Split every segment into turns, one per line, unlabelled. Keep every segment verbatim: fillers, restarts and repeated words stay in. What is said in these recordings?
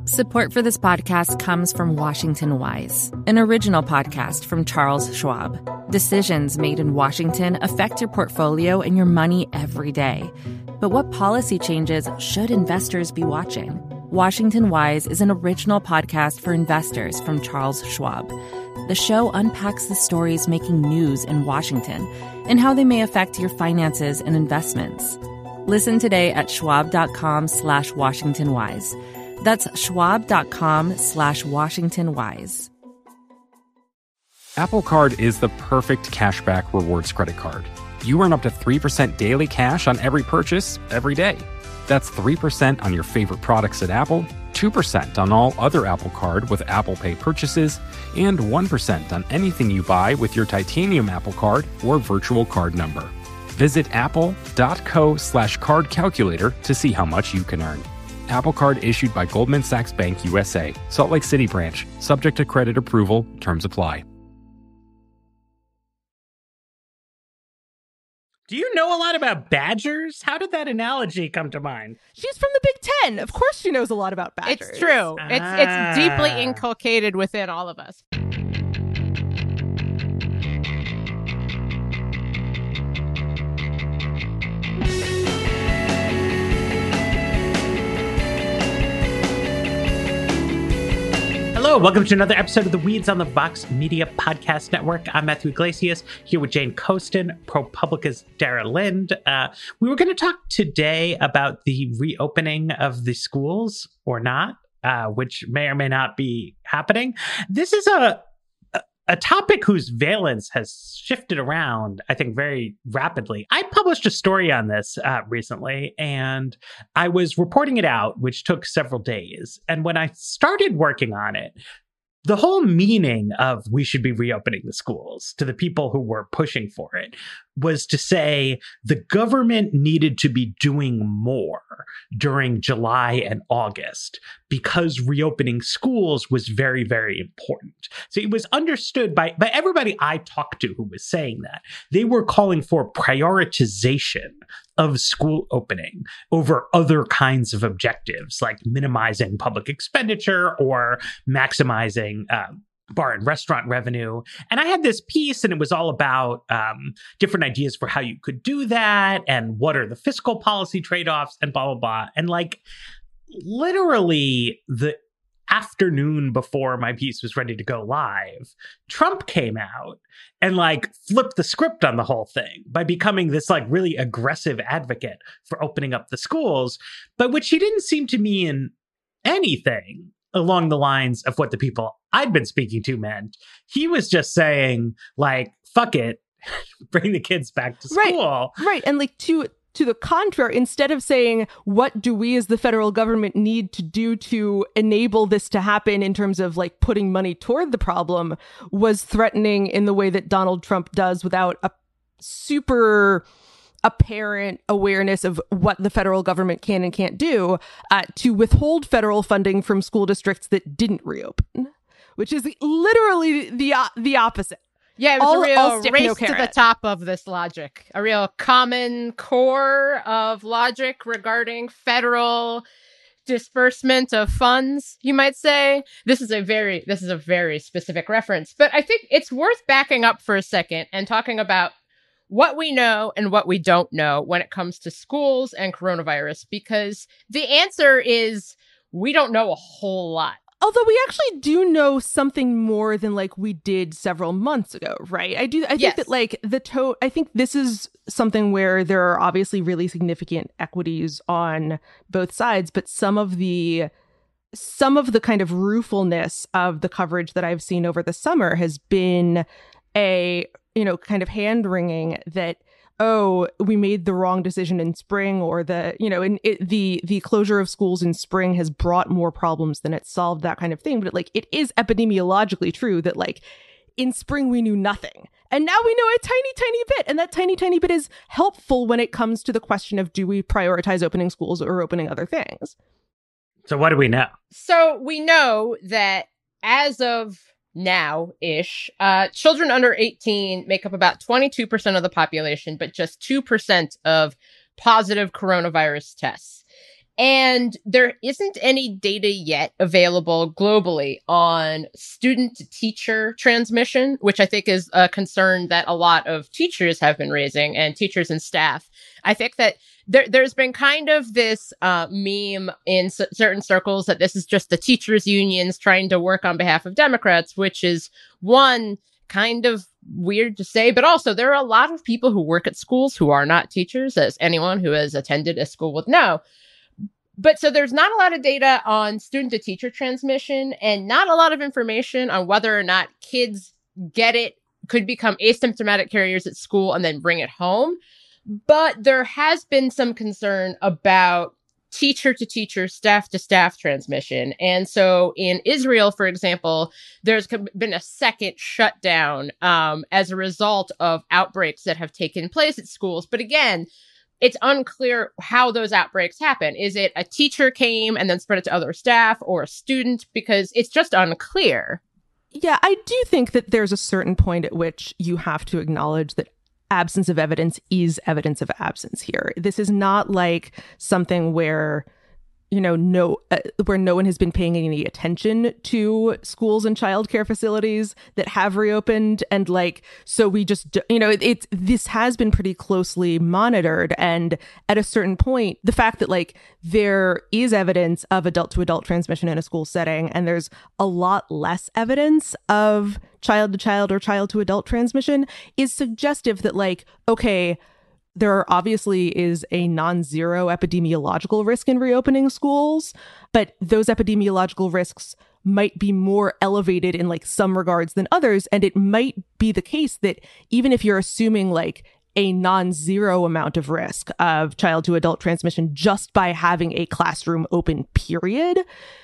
Support for this podcast comes from Washington Wise, an original podcast from Charles Schwab. Decisions made in Washington affect your portfolio and your money every day. But what policy changes should investors be watching? Washington Wise is an original podcast for investors from Charles Schwab. The show unpacks the stories making news in Washington and how they may affect your finances and investments. Listen today at schwab.com slash Washington Wise. That's schwab.com slash Washington Wise.
Apple Card is the perfect cashback rewards credit card. You earn up to three percent daily cash on every purchase every day. That's three percent on your favorite products at Apple, two percent on all other Apple Card with Apple Pay purchases, and one percent on anything you buy with your titanium Apple Card or virtual card number. Visit apple.co slash card calculator to see how much you can earn. Apple Card issued by Goldman Sachs Bank U S A, Salt Lake City branch, subject to credit approval, terms apply.
Do you know a lot about badgers? How did that analogy come to mind?
She's from the Big Ten. Of course she knows a lot about badgers.
It's true.
Ah.
It's it's deeply inculcated within all of us.
Hello, welcome to another episode of the Weeds on the Vox Media Podcast Network. I'm Matthew Iglesias, here with Jane Coaston, ProPublica's Dara Lind. Uh, we were going to talk today about the reopening of the schools or not, uh, which may or may not be happening. This is a a topic whose valence has shifted around, I think, very rapidly. I published a story on this uh, recently, and I was reporting it out, which took several days. And when I started working on it, the whole meaning of we should be reopening the schools to the people who were pushing for it was to say the government needed to be doing more during July and August because reopening schools was very, very important. So it was understood by, by everybody I talked to who was saying that. They were calling for prioritization of school opening over other kinds of objectives like minimizing public expenditure or maximizing um, bar and restaurant revenue. And I had this piece and it was all about um, different ideas for how you could do that and what are the fiscal policy trade-offs and blah, blah, blah. And like literally the afternoon before my piece was ready to go live, Trump came out and like flipped the script on the whole thing by becoming this like really aggressive advocate for opening up the schools, by which he didn't seem to mean anything along the lines of what the people I'd been speaking to meant. He was just saying like, fuck it, bring the kids back to school.
Right, right. And like to to the contrary, instead of saying, what do we as the federal government need to do to enable this to happen in terms of like putting money toward the problem, was threatening in the way that Donald Trump does without a super apparent awareness of what the federal government can and can't do, uh, to withhold federal funding from school districts that didn't reopen, which is literally the uh, the opposite.
Yeah, it was
all,
a real
stick,
race
no
to the
carrot.
top of this logic, a real common core of logic regarding federal disbursement of funds, you might say. This is a very this is a very specific reference, but I think it's worth backing up for a second and talking about what we know and what we don't know when it comes to schools and coronavirus, because the answer is we don't know a whole lot.
Although we actually do know something more than like we did several months ago, right? I do. I think
Yes.
that like the to. I think this is something where there are obviously really significant equities on both sides, but some of the some of the kind of ruefulness of the coverage that I've seen over the summer has been a you know kind of hand wringing that, oh, we made the wrong decision in spring, or the, you know, in it, the the closure of schools in spring has brought more problems than it solved, that kind of thing. But like, it is epidemiologically true that like in spring we knew nothing, and now we know a tiny, tiny bit, and that tiny, tiny bit is helpful when it comes to the question of do we prioritize opening schools or opening other things.
So what do we know?
So we know that as of now-ish, uh, children under eighteen make up about twenty-two percent of the population, but just two percent of positive coronavirus tests. And there isn't any data yet available globally on student-to-teacher transmission, which I think is a concern that a lot of teachers have been raising, and teachers and staff. I think that there, there's been kind of this uh, meme in c- certain circles that this is just the teachers' unions trying to work on behalf of Democrats, which is, one, kind of weird to say, but also there are a lot of people who work at schools who are not teachers, as anyone who has attended a school would know. But so there's not a lot of data on student-to-teacher transmission and not a lot of information on whether or not kids get it, could become asymptomatic carriers at school and then bring it home. But there has been some concern about teacher-to-teacher, staff-to-staff transmission. And so in Israel, for example, there's been a second shutdown um, as a result of outbreaks that have taken place at schools. But again, it's unclear how those outbreaks happen. Is it a teacher came and then spread it to other staff, or a student? Because it's just unclear.
Yeah, I do think that there's a certain point at which you have to acknowledge that absence of evidence is evidence of absence here. This is not like something where, you know, no, uh, where no one has been paying any attention to schools and childcare facilities that have reopened. And like, so we just, do, you know, it, it's, this has been pretty closely monitored. And at a certain point, the fact that like there is evidence of adult to adult transmission in a school setting, and there's a lot less evidence of child to child or child to adult transmission is suggestive that like, okay, there obviously is a non-zero epidemiological risk in reopening schools, but those epidemiological risks might be more elevated in like some regards than others. And it might be the case that even if you're assuming like a non-zero amount of risk of child to adult transmission just by having a classroom open, period,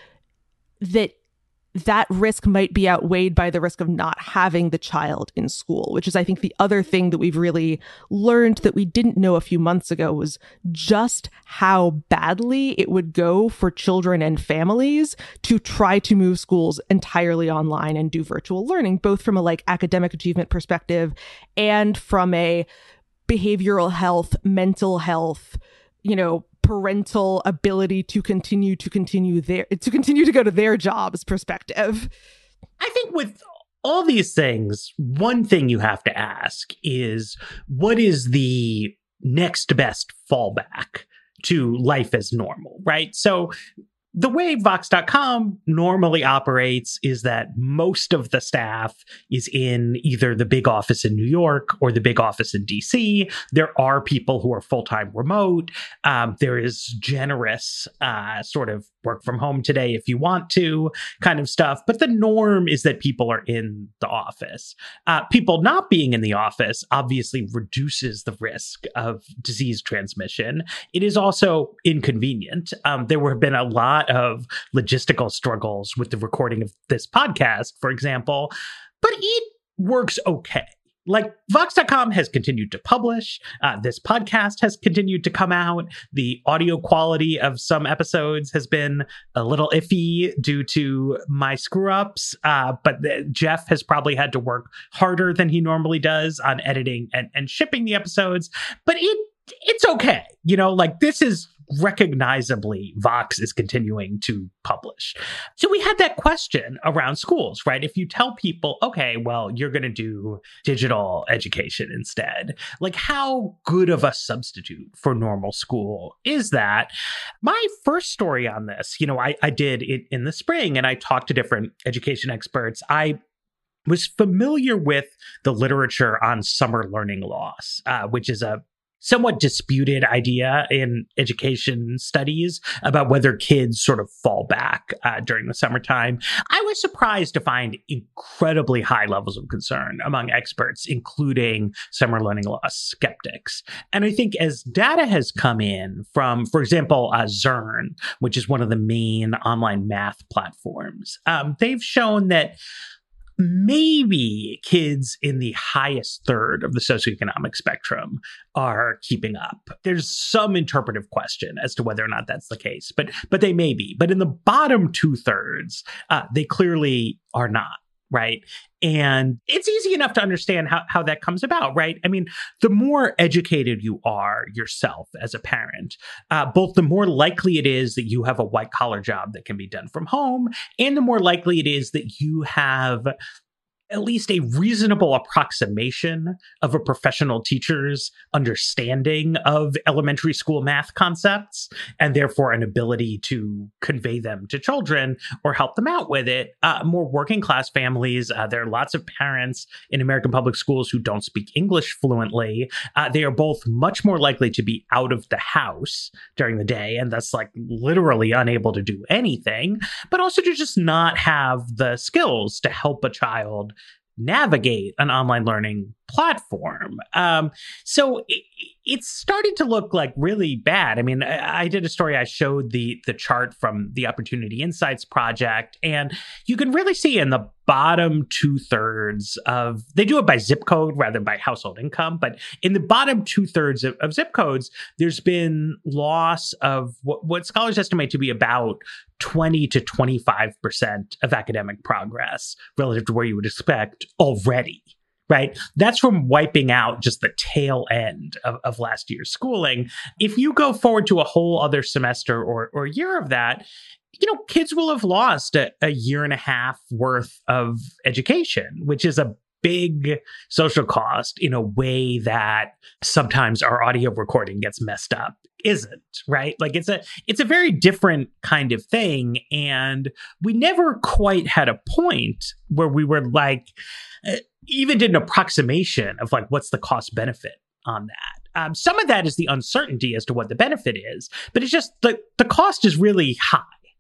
that that risk might be outweighed by the risk of not having the child in school, which is, I think, the other thing that we've really learned that we didn't know a few months ago was just how badly it would go for children and families to try to move schools entirely online and do virtual learning, both from a like academic achievement perspective and from a behavioral health, mental health, you know, parental ability to continue to continue their to continue to go to their jobs perspective.
I think with all these things, one thing you have to ask is, what is the next best fallback to life as normal, right? So the way Vox dot com normally operates is that most of the staff is in either the big office in New York or the big office in D C. There are people who are full-time remote. Um, there is generous uh, sort of work from home today if you want to kind of stuff. But the norm is that people are in the office. Uh, people not being in the office obviously reduces the risk of disease transmission. It is also inconvenient. Um, there have been a lot of logistical struggles with the recording of this podcast, for example, but it works okay. Like, Vox dot com has continued to publish. Uh, this podcast has continued to come out. The audio quality of some episodes has been a little iffy due to my screw-ups. Uh, but the, Jeff has probably had to work harder than he normally does on editing and, and shipping the episodes. But it it's okay. You know, like, this is recognizably Vox is continuing to publish. So we had that question around schools, right? If you tell people, okay, well, you're going to do digital education instead, like, how good of a substitute for normal school is that? My first story on this, you know, I, I did it in the spring, and I talked to different education experts. I was familiar with the literature on summer learning loss, uh, which is a somewhat disputed idea in education studies about whether kids sort of fall back uh, during the summertime. I was surprised to find incredibly high levels of concern among experts, including summer learning loss skeptics. And I think as data has come in from, for example, uh, Zearn, which is one of the main online math platforms, um, they've shown that maybe kids in the highest third of the socioeconomic spectrum are keeping up. There's some interpretive question as to whether or not that's the case, but but they may be. But in the bottom two thirds, uh, they clearly are not. right? And it's easy enough to understand how, how that comes about, right? I mean, the more educated you are yourself as a parent, uh, both the more likely it is that you have a white collar job that can be done from home, and the more likely it is that you have at least a reasonable approximation of a professional teacher's understanding of elementary school math concepts, and therefore an ability to convey them to children or help them out with it. Uh, more working class families, uh, there are lots of parents in American public schools who don't speak English fluently. Uh, they are both much more likely to be out of the house during the day and thus like literally unable to do anything, but also to just not have the skills to help a child navigate an online learning platform. Um, so it, it's starting to look like really bad. I mean, I, I did a story, I showed the the chart from the Opportunity Insights Project, and you can really see in the bottom two thirds of, they do it by zip code rather than by household income, but in the bottom two thirds of, of zip codes, there's been loss of what, what scholars estimate to be about twenty to twenty-five percent of academic progress relative to where you would expect already. Right? That's from wiping out just the tail end of, of last year's schooling. If you go forward to a whole other semester or, or year of that, you know, kids will have lost a, a year and a half worth of education, which is a big social cost in a way that sometimes our audio recording gets messed up isn't, right? Like it's a it's a very different kind of thing. And we never quite had a point where we were like, uh, even did an approximation of like, what's the cost benefit on that? Um, some of that is the uncertainty as to what the benefit is, but it's just the, the cost is really high.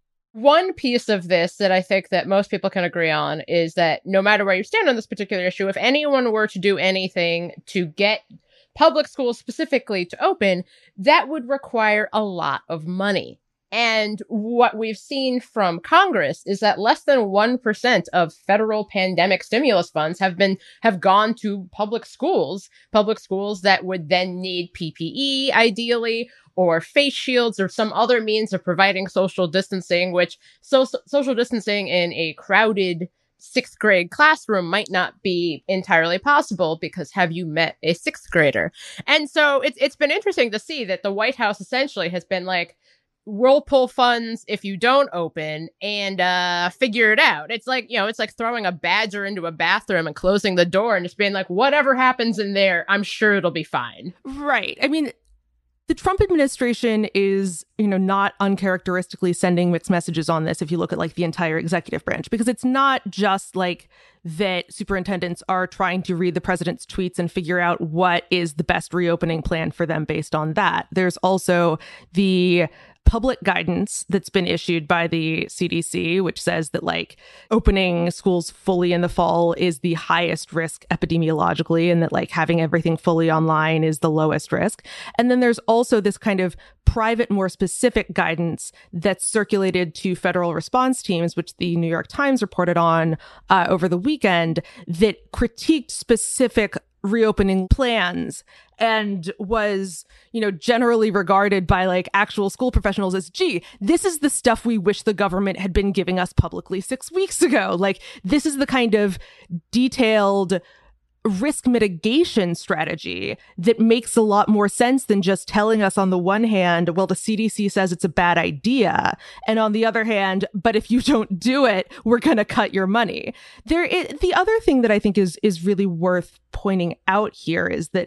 One piece of this that I think that most people can agree on is that no matter where you stand on this particular issue, if anyone were to do anything to get public schools specifically to open, that would require a lot of money. And what we've seen from Congress is that less than one percent of federal pandemic stimulus funds have been, have gone to public schools, public schools that would then need P P E, ideally, or face shields or some other means of providing social distancing, which so- social distancing in a crowded sixth grade classroom might not be entirely possible because have you met a sixth grader? And so it's it's been interesting to see that the White House essentially has been like, we'll pull funds if you don't open and uh, figure it out. It's like, you know, it's like throwing a badger into a bathroom and closing the door and just being like, whatever happens in there, I'm sure it'll be fine.
Right. I mean, the Trump administration is, you know, not uncharacteristically sending mixed messages on this if you look at like the entire executive branch, because it's not just like that superintendents are trying to read the president's tweets and figure out what is the best reopening plan for them based on that. There's also the public guidance that's been issued by the C D C, which says that like opening schools fully in the fall is the highest risk epidemiologically, and that like having everything fully online is the lowest risk. And then there's also this kind of private, more specific guidance that's circulated to federal response teams, which the New York Times reported on uh, over the weekend, that critiqued specific reopening plans and was, you know, generally regarded by like actual school professionals as, gee, this is the stuff we wish the government had been giving us publicly six weeks ago. Like, this is the kind of detailed risk mitigation strategy that makes a lot more sense than just telling us on the one hand, well, the C D C says it's a bad idea, and on the other hand, but if you don't do it, we're going to cut your money. There, it, the other thing that I think is is really worth pointing out here is that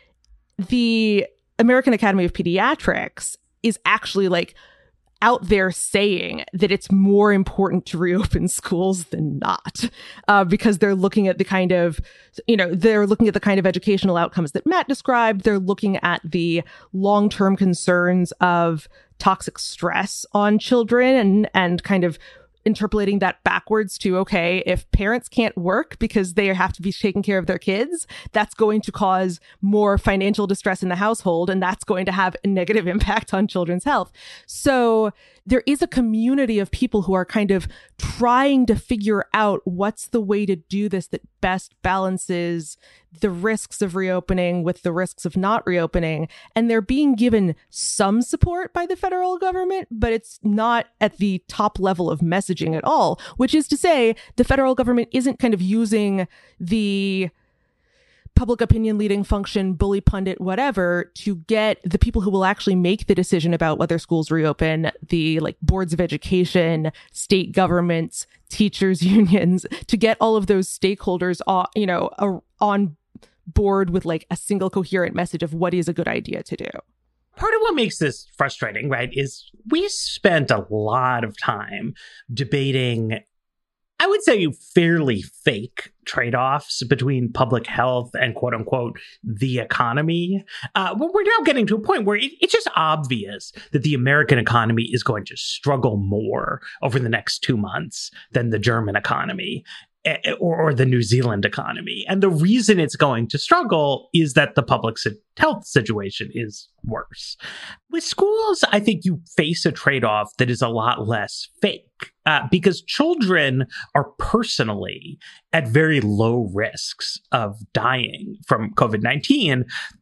the American Academy of Pediatrics is actually like out there saying that it's more important to reopen schools than not, uh, because they're looking at the kind of, you know, they're looking at the kind of educational outcomes that Matt described. They're looking at the long-term concerns of toxic stress on children and, and kind of interpolating that backwards to, okay, if parents can't work because they have to be taking care of their kids, that's going to cause more financial distress in the household, and that's going to have a negative impact on children's health. So there is a community of people who are kind of trying to figure out what's the way to do this that best balances the risks of reopening with the risks of not reopening. And they're being given some support by the federal government, but it's not at the top level of messaging at all, which is to say the federal government isn't kind of using the public opinion leading function, bully pundit, whatever, to get the people who will actually make the decision about whether schools reopen, the like boards of education, state governments, teachers unions, to get all of those stakeholders on, you know, uh, on board with like a single coherent message of what is a good idea to do.
Part of what makes this frustrating, right, is we spent a lot of time debating, I would say, fairly fake trade-offs between public health and, quote unquote, the economy. Uh, but we're now getting to a point where it, it's just obvious that the American economy is going to struggle more over the next two months than the German economy. Or, or the New Zealand economy. And the reason it's going to struggle is that the public health situation is worse. With schools, I think you face a trade-off that is a lot less fake uh, because children are personally at very low risks of dying from COVID nineteen,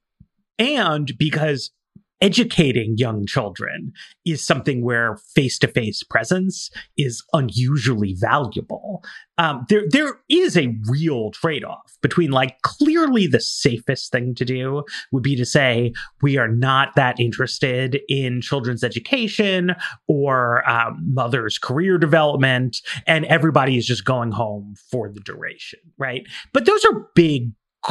and because educating young children is something where face-to-face presence is unusually valuable. Um, there, there is a real trade-off between, like, clearly the safest thing to do would be to say we are not that interested in children's education or um, mothers' career development, and everybody is just going home for the duration, right? But those are big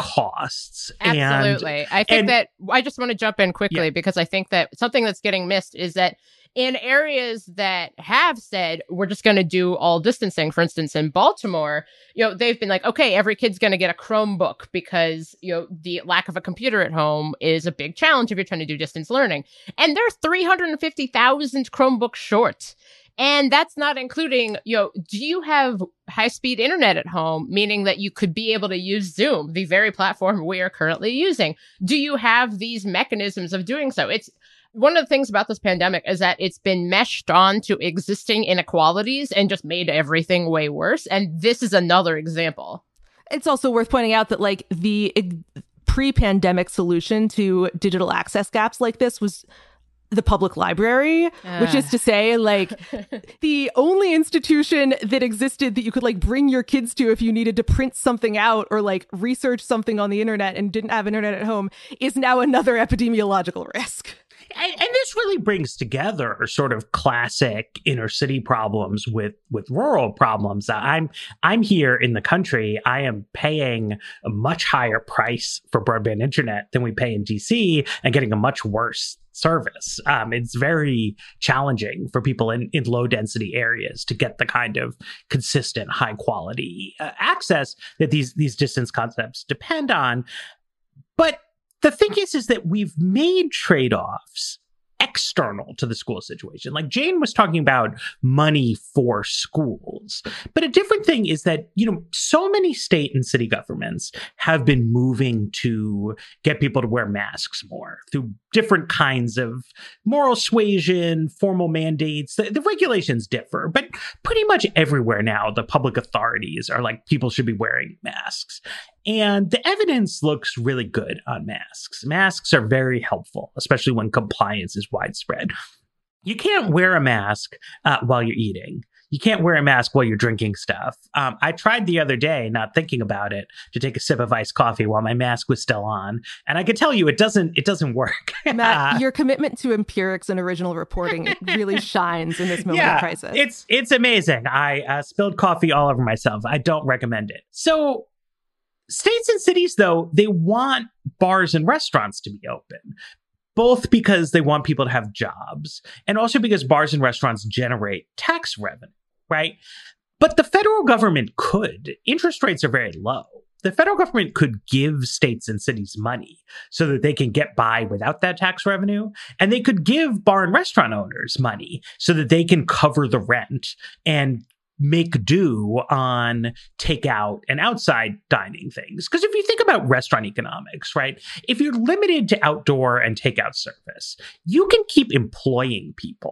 costs.
Absolutely.
And,
I think
and,
that I just want to jump in quickly yeah. because I think that something that's getting missed is that in areas that have said we're just going to do all distancing, for instance, in Baltimore, you know, they've been like, okay, every kid's going to get a Chromebook because, you know, the lack of a computer at home is a big challenge if you're trying to do distance learning. And there's three hundred fifty thousand Chromebooks short. And that's not including, you know, do you have high-speed internet at home, meaning that you could be able to use Zoom, the very platform we are currently using? Do you have these mechanisms of doing so? It's one of the things about this pandemic is that it's been meshed on to existing inequalities and just made everything way worse. And this is another example.
It's also worth pointing out that, like, the pre-pandemic solution to digital access gaps like this was the public library, uh. which is to say, like, the only institution that existed that you could, like, bring your kids to if you needed to print something out or, like, research something on the internet and didn't have internet at home is now another epidemiological risk.
And, and this really brings together sort of classic inner city problems with, with rural problems. I'm I'm here in the country. I am paying a much higher price for broadband internet than we pay in D C and getting a much worse service. Um, it's very challenging for people in, in low density areas to get the kind of consistent, high quality uh, access that these these distance concepts depend on. But the thing is, is that we've made trade-offs external to the school situation. Like Jane was talking about money for schools. But a different thing is that, you know, so many state and city governments have been moving to get people to wear masks more through different kinds of moral suasion, formal mandates. The, the regulations differ, but pretty much everywhere now, the public authorities are like, people should be wearing masks. And the evidence looks really good on masks. Masks are very helpful, especially when compliance is widespread. You can't wear a mask uh, while you're eating. You can't wear a mask while you're drinking stuff. Um, I tried the other day, not thinking about it, to take a sip of iced coffee while my mask was still on, and I can tell you it doesn't. It doesn't work.
Matt, your commitment to empirics and original reporting it really shines in this moment
yeah,
of crisis.
It's it's amazing. I uh, spilled coffee all over myself. I don't recommend it. So. States and cities, though, they want bars and restaurants to be open, both because they want people to have jobs and also because bars and restaurants generate tax revenue, right? But the federal government could. Interest rates are very low. The federal government could give states and cities money so that they can get by without that tax revenue. And they could give bar and restaurant owners money so that they can cover the rent and make do on takeout and outside dining things. Because if you think about restaurant economics, right, if you're limited to outdoor and takeout service, you can keep employing people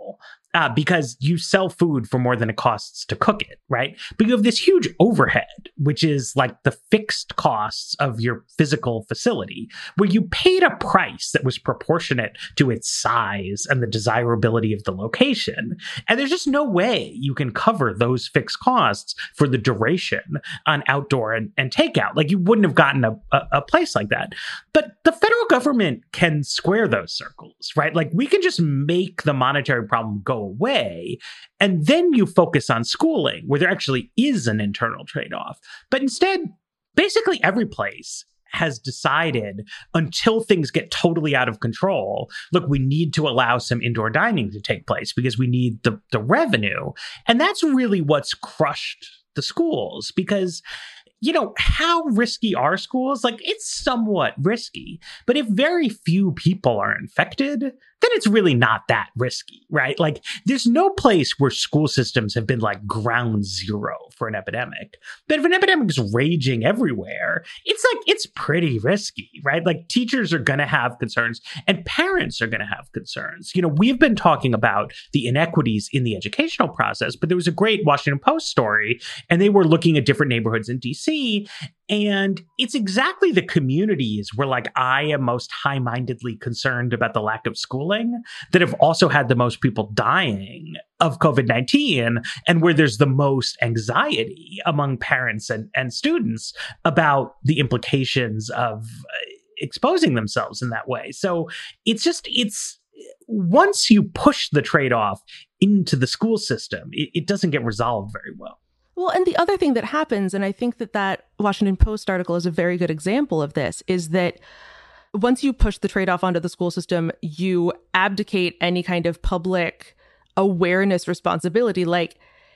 Uh, because you sell food for more than it costs to cook it, right? But you have this huge overhead, which is like the fixed costs of your physical facility, where you paid a price that was proportionate to its size and the desirability of the location. And there's just no way you can cover those fixed costs for the duration on outdoor and, and takeout. Like, you wouldn't have gotten a, a, a place like that. But the federal government can square those circles, right? Like, we can just make the monetary problem go away, and then you focus on schooling, where there actually is an internal trade-off. But instead, basically every place has decided, until things get totally out of control, look, we need to allow some indoor dining to take place because we need the, the revenue. And that's really what's crushed the schools, because, you know, how risky are schools? Like, it's somewhat risky, but if very few people are infected, then it's really not that risky, right? Like, there's no place where school systems have been like ground zero for an epidemic. But if an epidemic is raging everywhere, it's like, it's pretty risky, right? Like, teachers are going to have concerns and parents are going to have concerns. You know, we've been talking about the inequities in the educational process, but there was a great Washington Post story, and they were looking at different neighborhoods in D C, and it's exactly the communities where, like, I am most high-mindedly concerned about the lack of schooling that have also had the most people dying of COVID nineteen, and where there's the most anxiety among parents and, and students about the implications of exposing themselves in that way. So it's just, it's, once you push the trade-off into the school system, it, it doesn't get resolved very well.
Well, and the other thing that happens, and I think that that Washington Post article is a very good example of this, is that once you push the trade-off onto the school system, you abdicate any kind of public awareness responsibility. Like,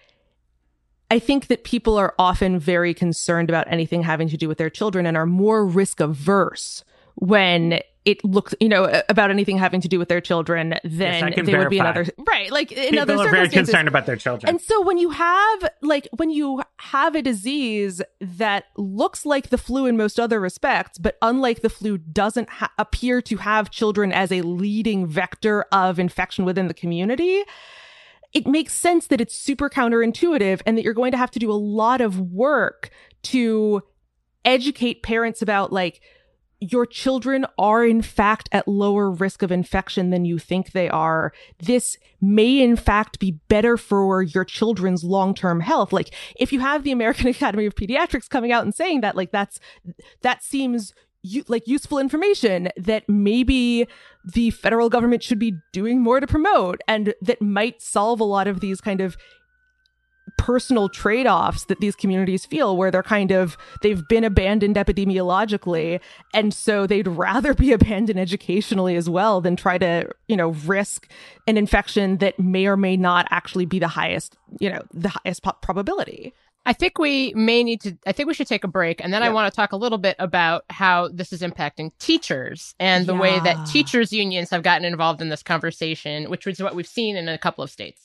I think that people are often very concerned about anything having to do with their children and are more risk averse when it looks, you know, about anything having to do with their children than
yes,
they would be in other, right? Like, in
people
other
are
circumstances.
very concerned about their children.
And so when you have, like, when you have a disease that looks like the flu in most other respects, but unlike the flu, doesn't ha- appear to have children as a leading vector of infection within the community, it makes sense that it's super counterintuitive and that you're going to have to do a lot of work to educate parents about, like, your children are in fact at lower risk of infection than you think they are. This may in fact be better for your children's long-term health. Like, if you have the American Academy of Pediatrics coming out and saying that, like, that's, that seems u- like useful information that maybe the federal government should be doing more to promote, and that might solve a lot of these kind of personal trade-offs that these communities feel, where they're kind of, they've been abandoned epidemiologically, and so they'd rather be abandoned educationally as well than try to, you know, risk an infection that may or may not actually be the highest, you know, the highest po- probability.
I think we may need to, I think we should take a break. And then yeah. I want to talk a little bit about how this is impacting teachers and the
yeah.
way that teachers' unions have gotten involved in this conversation, which is what we've seen in a couple of states.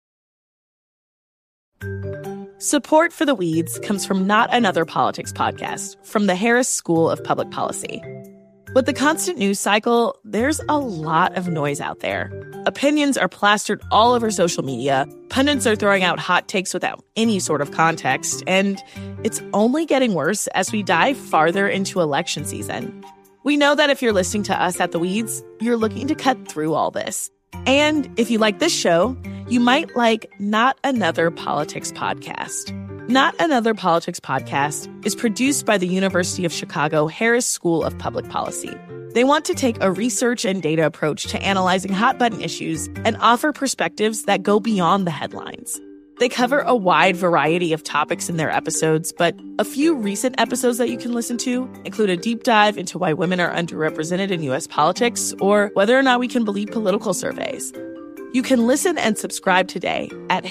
Support for The Weeds comes from Not Another Politics podcast from the Harris School of Public Policy. With the constant news cycle, there's a lot of noise out there. Opinions are plastered all over social media, pundits are throwing out hot takes without any sort of context, and it's only getting worse as we dive farther into election season. We know that if you're listening to us at The Weeds, you're looking to cut through all this. And if you like this show, you might like Not Another Politics podcast. Not Another Politics podcast is produced by the University of Chicago Harris School of Public Policy. They want to take a research and data approach to analyzing hot-button issues and offer perspectives that go beyond the headlines. They cover a wide variety of topics in their episodes, but a few recent episodes that you can listen to include a deep dive into why women are underrepresented in U S politics, or whether or not we can believe political surveys. You can listen and subscribe today at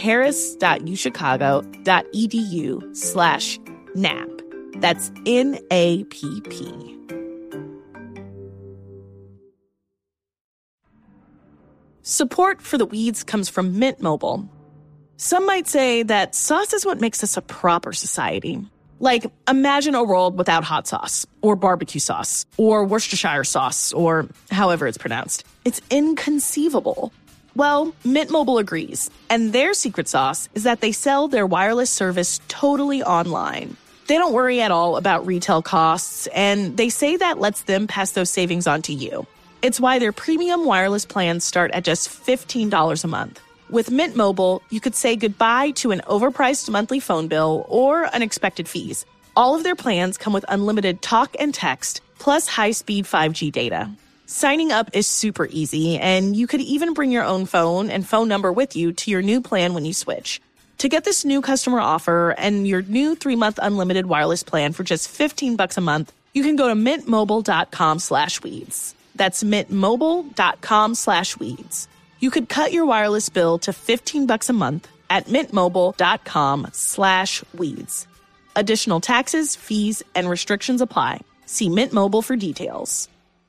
harris.uchicago.edu slash NAP. That's N A P P. Support for The Weeds comes from Mint Mobile. Some might say that sauce is what makes us a proper society. Like, imagine a world without hot sauce, or barbecue sauce, or Worcestershire sauce, or however it's pronounced. It's inconceivable. Well, Mint Mobile agrees. And their secret sauce is that they sell their wireless service totally online. They don't worry at all about retail costs, and they say that lets them pass those savings on to you. It's why their premium wireless plans start at just fifteen dollars a month. With Mint Mobile, you could say goodbye to an overpriced monthly phone bill or unexpected fees. All of their plans come with unlimited talk and text, plus high-speed five G data. Signing up is super easy, and you could even bring your own phone and phone number with you to your new plan when you switch. To get this new customer offer and your new three-month unlimited wireless plan for just fifteen bucks a month, you can go to mintmobile.com slash weeds. That's mintmobile.com slash weeds. You could cut your wireless bill to fifteen bucks a month at mintmobile.com slash weeds. Additional taxes, fees, and restrictions apply. See Mint Mobile for details.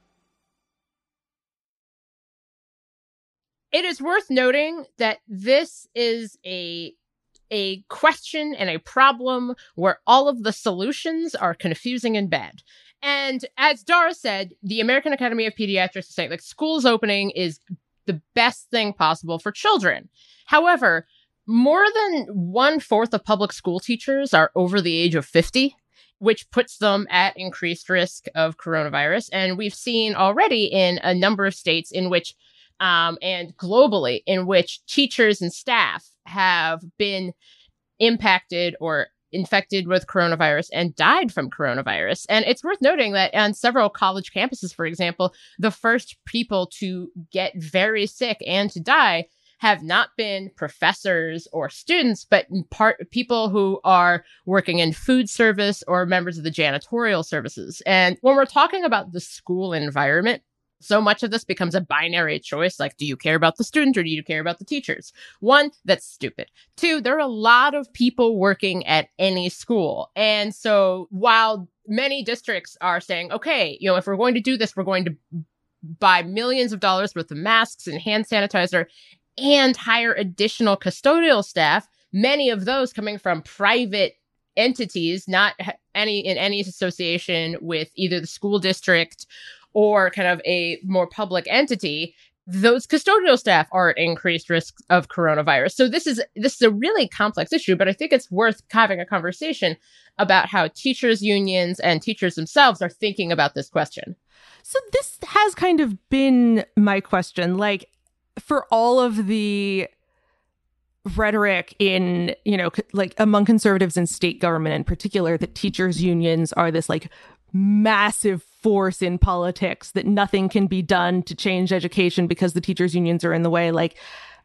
It is worth noting that this is a a question and a problem where all of the solutions are confusing and bad. And as Dara said, the American Academy of Pediatrics is saying, like, schools opening is the best thing possible for children. However, more than one-fourth of public school teachers are over the age of fifty, which puts them at increased risk of coronavirus. And we've seen already in a number of states in which, um, and globally, in which teachers and staff have been impacted or infected with coronavirus and died from coronavirus. And it's worth noting that on several college campuses, for example, the first people to get very sick and to die have not been professors or students, but part people who are working in food service or members of the janitorial services. And when we're talking about the school environment, so much of this becomes a binary choice. Like, do you care about the student or do you care about the teachers? One, that's stupid. Two, there are a lot of people working at any school. And so while many districts are saying, okay, you know, if we're going to do this, we're going to buy millions of dollars worth of masks and hand sanitizer and hire additional custodial staff, many of those coming from private entities, not any in any association with either the school district or kind of a more public entity, those custodial staff are at increased risk of coronavirus. So this is this is a really complex issue, but I think it's worth having a conversation about how teachers' unions and teachers themselves are thinking about this question.
So this has kind of been my question. Like, for all of the rhetoric in, you know, like among conservatives in state government in particular, that teachers' unions are this like massive force in politics, that nothing can be done to change education because the teachers' unions are in the way. Like,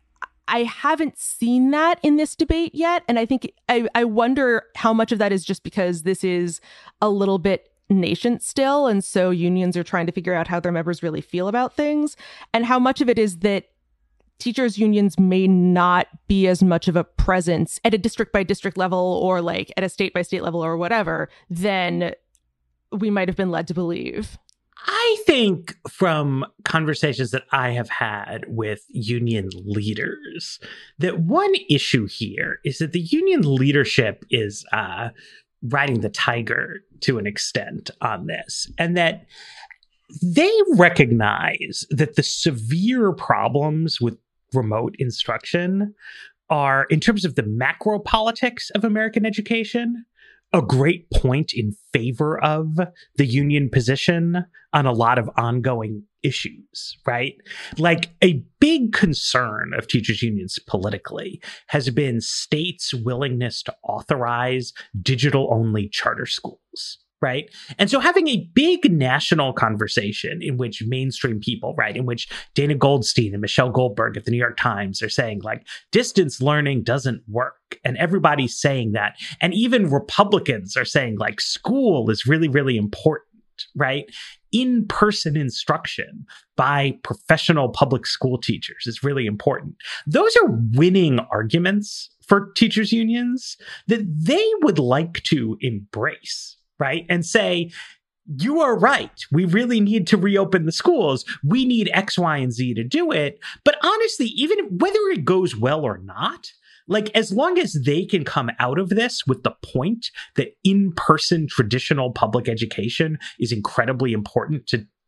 I haven't seen that in this debate yet. And I think I, I wonder how much of that is just because this is a little bit nascent still. And so unions are trying to figure out how their members really feel about things. And how much of it is that teachers' unions may not be as much of a presence at a district by district level or like at a state by state level or whatever than we might have been led to believe.
I think from conversations that I have had with union leaders, that one issue here is that the union leadership is uh, riding the tiger to an extent on this, and that they recognize that the severe problems with remote instruction are, in terms of the macro politics of American education, a great point in favor of the union position on a lot of ongoing issues, right? Like, a big concern of teachers' unions politically has been states' willingness to authorize digital-only charter schools, right? And so having a big national conversation in which mainstream people, right, in which Dana Goldstein and Michelle Goldberg at the New York Times are saying, like, distance learning doesn't work. And everybody's saying that. And even Republicans are saying, like, school is really, really important, right? In-person instruction by professional public school teachers is really important. Those are winning arguments for teachers' unions that they would like to embrace, right? And say, you are right. We really need to reopen the schools. We need X, Y, and Z to do it. But honestly, even whether it goes well or not, like, as long as they can come out of this with the point that in-person traditional public education is incredibly important to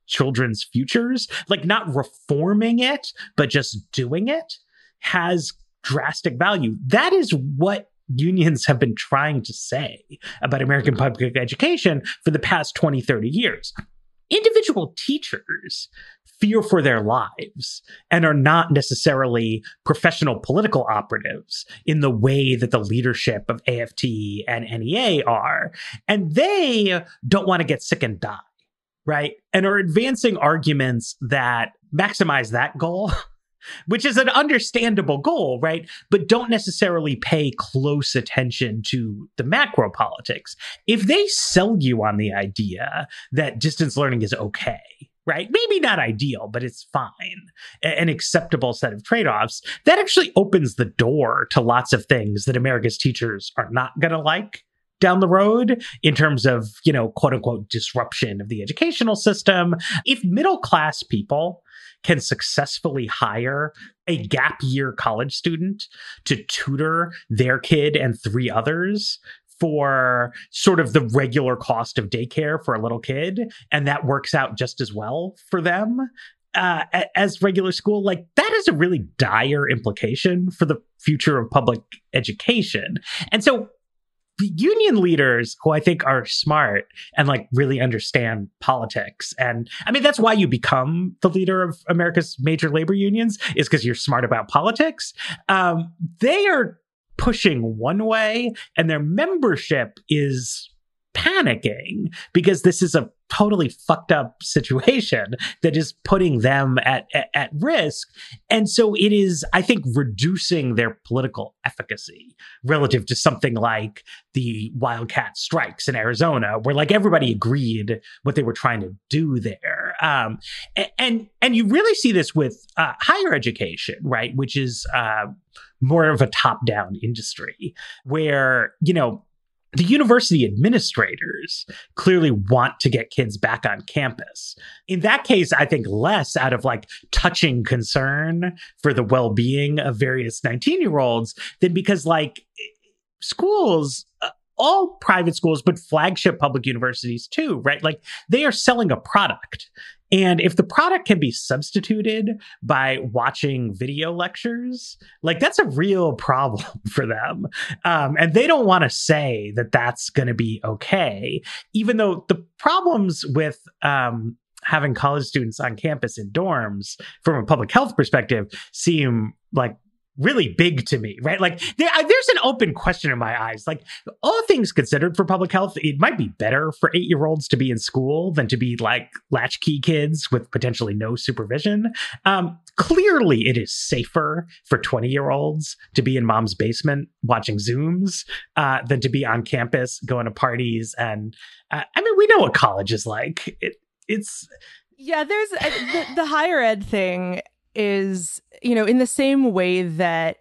children's futures, like not reforming it, but just doing it, has drastic value. That is what unions have been trying to say about American public education for the past twenty, thirty years. Individual teachers fear for their lives and are not necessarily professional political operatives in the way that the leadership of A F T and N E A are. And they don't want to get sick and die, right? And are advancing arguments that maximize that goal, which is an understandable goal, right? But don't necessarily pay close attention to the macro politics. If they sell you on the idea that distance learning is okay, right? Maybe not ideal, but it's fine, an acceptable set of trade-offs, that actually opens the door to lots of things that America's teachers are not going to like down the road in terms of, you know, quote unquote, disruption of the educational system. If middle-class people can successfully hire a gap year college student to tutor their kid and three others for sort of the regular cost of daycare for a little kid, and that works out just as well for them uh, as regular school, like that is a really dire implication for the future of public education. And so union leaders who I think are smart and like really understand politics. And I mean, that's why you become the leader of America's major labor unions, is because you're smart about politics. Um, they are pushing one way and their membership is panicking because this is a totally fucked up situation that is putting them at, at, at risk. And so it is, I think, reducing their political efficacy relative to something like the wildcat strikes in Arizona, where like everybody agreed what they were trying to do there. Um, and, and you really see this with uh, higher education, right? Which is uh, more of a top-down industry where, you know, the university administrators clearly want to get kids back on campus. In that case, I think less out of like touching concern for the well-being of various nineteen-year-olds than because like schools, uh, all private schools, but flagship public universities too, right? Like they are selling a product. And if the product can be substituted by watching video lectures, like that's a real problem for them. Um, and they don't want to say that that's going to be okay, even though the problems with um, having college students on campus in dorms from a public health perspective seem like really big to me, right? Like there, there's an open question in my eyes. Like all things considered for public health, it might be better for eight-year-olds to be in school than to be like latchkey kids with potentially no supervision. Um, clearly, it is safer for twenty-year-olds to be in mom's basement watching Zooms uh, than to be on campus going to parties. And uh, I mean, we know what college is like. It, it's
yeah. There's uh, the, the higher ed thing is, you know, in the same way that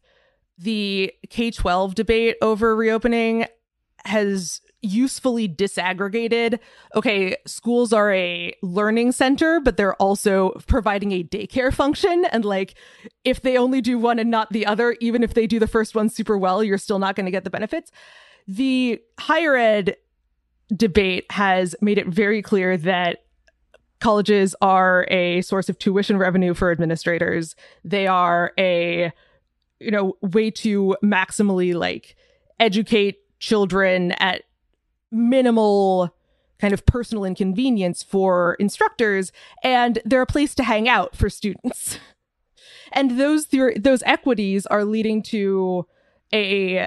the K twelve debate over reopening has usefully disaggregated, okay, schools are a learning center, but they're also providing a daycare function. And like, if they only do one and not the other, even if they do the first one super well, you're still not going to get the benefits. The higher ed debate has made it very clear that colleges are a source of tuition revenue for administrators. They are a, you know, way to maximally like educate children at minimal kind of personal inconvenience for instructors, and they're a place to hang out for students. And those theor- those equities are leading to a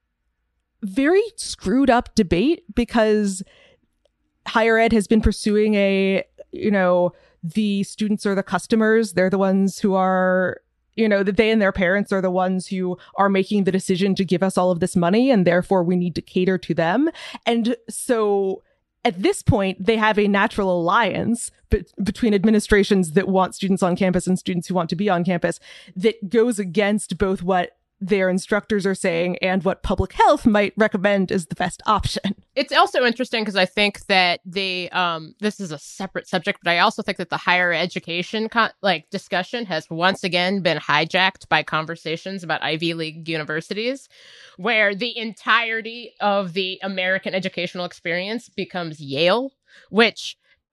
very screwed up debate because higher ed has been pursuing a, you know, the students are the customers. They're the ones who are, you know, that they and their parents are the ones who are making the decision to give us all of this money, and therefore we need to cater to them. And so at this point, they have a natural alliance be- between administrations that want students on campus and students who want to be on campus that goes against both what their instructors are saying and what public health might recommend is the best option.
It's also interesting because I think that the um this is a separate subject, but I also think that the higher education con- like discussion has once again been hijacked by conversations about Ivy League universities, where the entirety of the American educational experience becomes Yale, which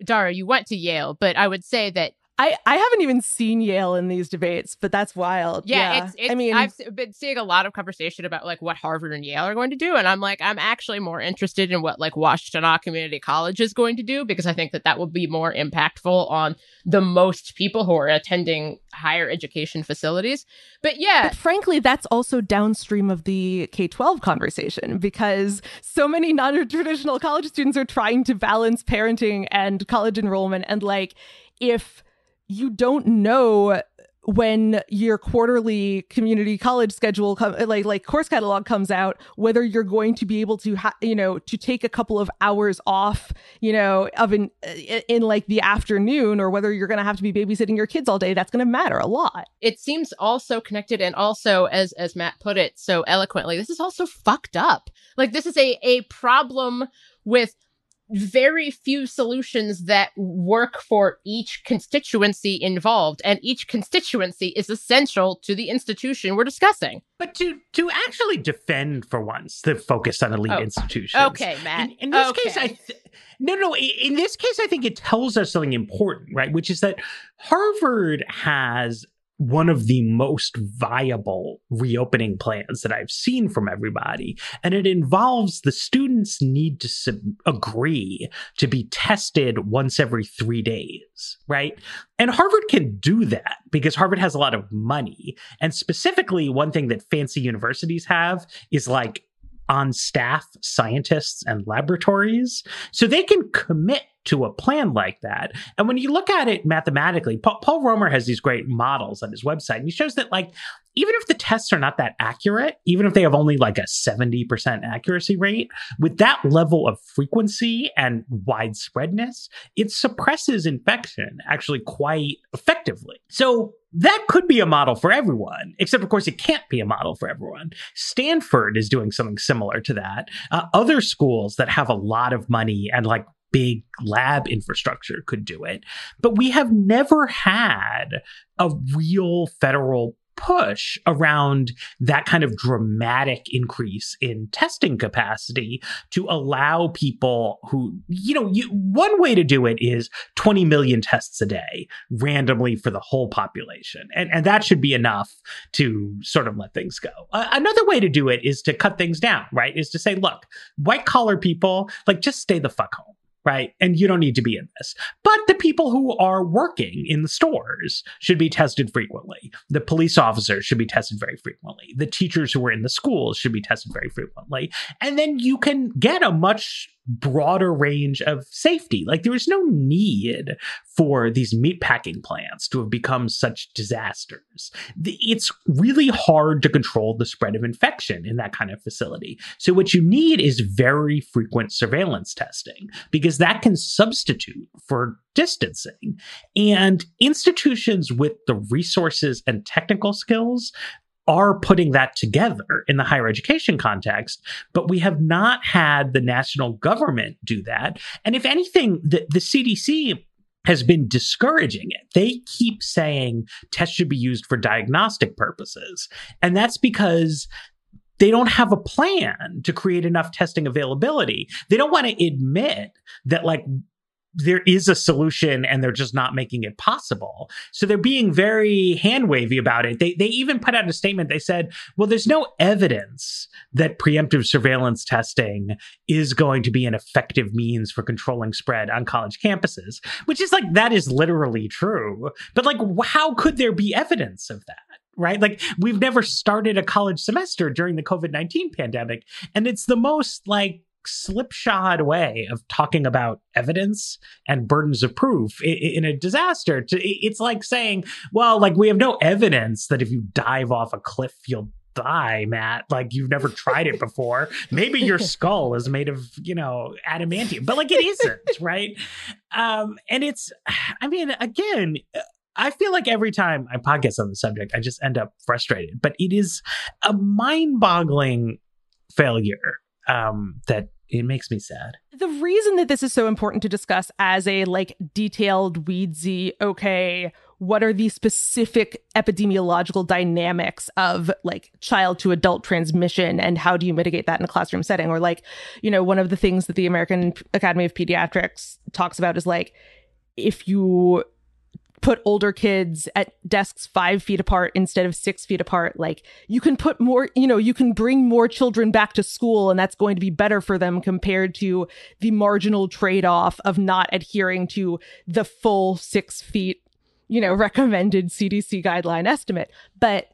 Dara, you went to Yale, but I would say that
I, I haven't even seen Yale in these debates, but that's wild.
Yeah,
yeah.
It's, it's,
I mean,
I've been seeing a lot of conversation about like what Harvard and Yale are going to do, and I'm like, I'm actually more interested in what like Washtenaw Community College is going to do, because I think that that will be more impactful on the most people who are attending higher education facilities. But yeah,
but frankly, that's also downstream of the K twelve conversation, because so many non-traditional college students are trying to balance parenting and college enrollment, and like if you don't know when your quarterly community college schedule, com- like like course catalog comes out, whether you're going to be able to, ha- you know, to take a couple of hours off, you know, of an in, in like the afternoon, or whether you're going to have to be babysitting your kids all day, that's going to matter a lot.
It seems also connected, and also, as as Matt put it so eloquently, this is also fucked up. Like this is a a problem with very few solutions that work for each constituency involved, and each constituency is essential to the institution we're discussing.
But to to actually defend for once the focus on elite
oh.
institutions.
Okay, Matt.
In, in this
okay.
case, I th- no, no. In this case, I think it tells us something important, right? Which is that Harvard has one of the most viable reopening plans that I've seen from everybody. And it involves the students need to sub- agree to be tested once every three days, right? And Harvard can do that because Harvard has a lot of money. And specifically, one thing that fancy universities have is like on staff scientists and laboratories. So they can commit to a plan like that. And when you look at it mathematically, Paul, Paul Romer has these great models on his website, and he shows that like, even if the tests are not that accurate, even if they have only like a seventy percent accuracy rate, with that level of frequency and widespreadness, it suppresses infection actually quite effectively. So that could be a model for everyone, except of course it can't be a model for everyone. Stanford is doing something similar to that. Uh, other schools that have a lot of money and like big lab infrastructure could do it. But we have never had a real federal push around that kind of dramatic increase in testing capacity to allow people who, you know, you, one way to do it is twenty million tests a day randomly for the whole population. And, and that should be enough to sort of let things go. Uh, another way to do it is to cut things down, right? Is to say, look, white collar people, like just stay the fuck home. Right. And you don't need to be in this. But the people who are working in the stores should be tested frequently. The police officers should be tested very frequently. The teachers who are in the schools should be tested very frequently. And then you can get a much broader range of safety. Like there is no need for these meatpacking plants to have become such disasters. It's really hard to control the spread of infection in that kind of facility. So what you need is very frequent surveillance testing, because that can substitute for distancing. And institutions with the resources and technical skills are putting that together in the higher education context, but we have not had the national government do that. And if anything, the, the C D C has been discouraging it. They keep saying tests should be used for diagnostic purposes. And that's because they don't have a plan to create enough testing availability. They don't want to admit that, like, there is a solution and they're just not making it possible. So they're being very hand wavy about it. They they even put out a statement. They said, well, there's no evidence that preemptive surveillance testing is going to be an effective means for controlling spread on college campuses, which is like, that is literally true. But like, how could there be evidence of that? Right? Like, we've never started a college semester during the covid nineteen pandemic. And it's the most like slipshod way of talking about evidence and burdens of proof in a disaster. It's like saying, well, like, we have no evidence that if you dive off a cliff, you'll die, Matt. Like, you've never tried it before. Maybe your skull is made of, you know, adamantium, but like, it isn't, right? Um, and it's, I mean, again, I feel like every time I podcast on the subject, I just end up frustrated, but it is a mind-boggling failure um, that it makes me sad.
The reason that this is so important to discuss as a like detailed, weedsy, okay, what are the specific epidemiological dynamics of like child to adult transmission and how do you mitigate that in a classroom setting? Or like, you know, one of the things that the American Academy of Pediatrics talks about is like, if you put older kids at desks five feet apart instead of six feet apart, like you can put more, you know, you can bring more children back to school and that's going to be better for them compared to the marginal trade-off of not adhering to the full six feet, you know, recommended C D C guideline estimate. But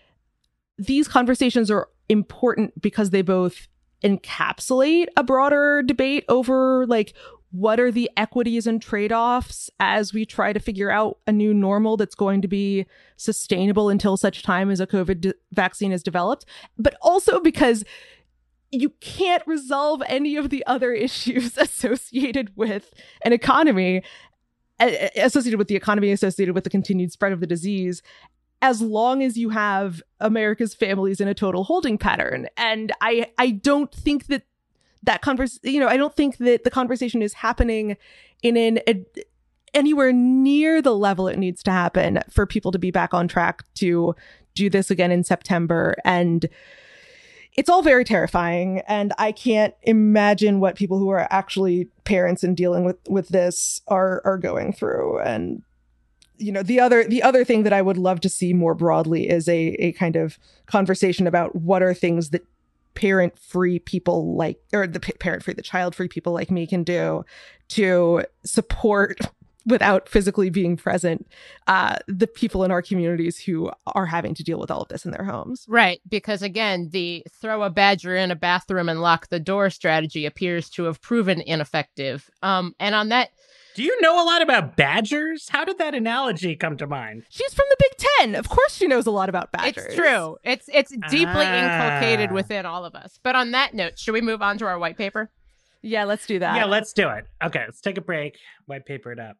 these conversations are important because they both encapsulate a broader debate over like, what are the equities and trade-offs as we try to figure out a new normal that's going to be sustainable until such time as a COVID d- vaccine is developed, but also because you can't resolve any of the other issues associated with an economy, associated with the economy, associated with the continued spread of the disease, as long as you have America's families in a total holding pattern. And I, I don't think that that converse, you know, I don't think that the conversation is happening in an a, anywhere near the level it needs to happen for people to be back on track to do this again in September. And it's all very terrifying. And I can't imagine what people who are actually parents and dealing with, with this are, are going through. And, you know, the other, the other thing that I would love to see more broadly is a, a kind of conversation about what are things that parent-free people like, or the parent-free, the child-free people like me can do to support, without physically being present, uh, the people in our communities who are having to deal with all of this in their homes.
Right, because again, the throw a badger in a bathroom and lock the door strategy appears to have proven ineffective. Um, and on that,
do you know a lot about badgers? How did that analogy come to mind?
She's from the Big Ten. Of course she knows a lot about badgers.
It's true. It's it's deeply
ah.
inculcated within all of us. But on that note, should we move on to our white paper?
Yeah, let's do that.
Yeah, let's do it. Okay, let's take a break. White paper it up.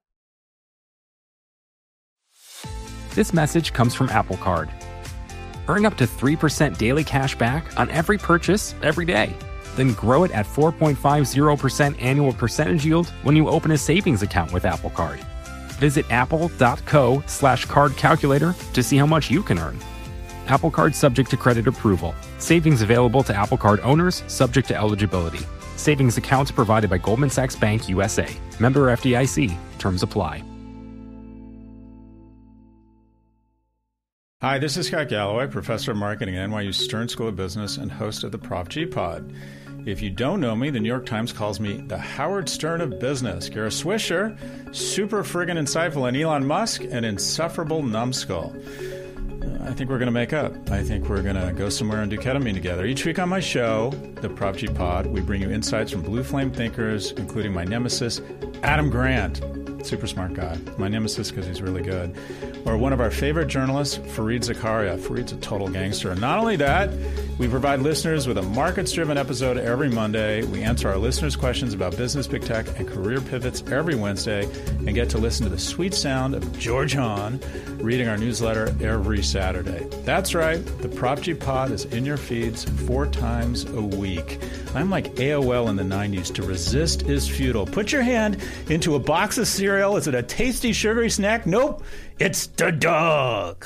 This message comes from Apple Card. Earn up to three percent daily cash back on every purchase every day. Then grow it at four point five zero percent annual percentage yield when you open a savings account with Apple Card. Visit apple.co slash card calculator to see how much you can earn. Apple Card subject to credit approval. Savings available to Apple Card owners subject to eligibility. Savings accounts provided by Goldman Sachs Bank U S A. Member F D I C. Terms apply.
Hi, this is Scott Galloway, professor of marketing at N Y U Stern School of Business and host of the Prop G Pod. If you don't know me, the New York Times calls me the Howard Stern of business. Kara Swisher, super friggin' insightful, and Elon Musk, an insufferable numbskull. I think we're going to make up. I think we're going to go somewhere and do ketamine together. Each week on my show, the Prop G Pod, we bring you insights from blue flame thinkers, including my nemesis, Adam Grant. Super smart guy. My nemesis because he's really good. Or one of our favorite journalists, Fareed Zakaria. Fareed's a total gangster. And not only that, we provide listeners with a markets-driven episode every Monday. We answer our listeners' questions about business, big tech, and career pivots every Wednesday, and get to listen to the sweet sound of George Hahn reading our newsletter every Saturday. That's right. The Prop G Pod is in your feeds four times a week. I'm like A O L in the nineties. To resist is futile. Put your hand into a box of cereal. Is it a tasty, sugary snack? Nope. It's the dog.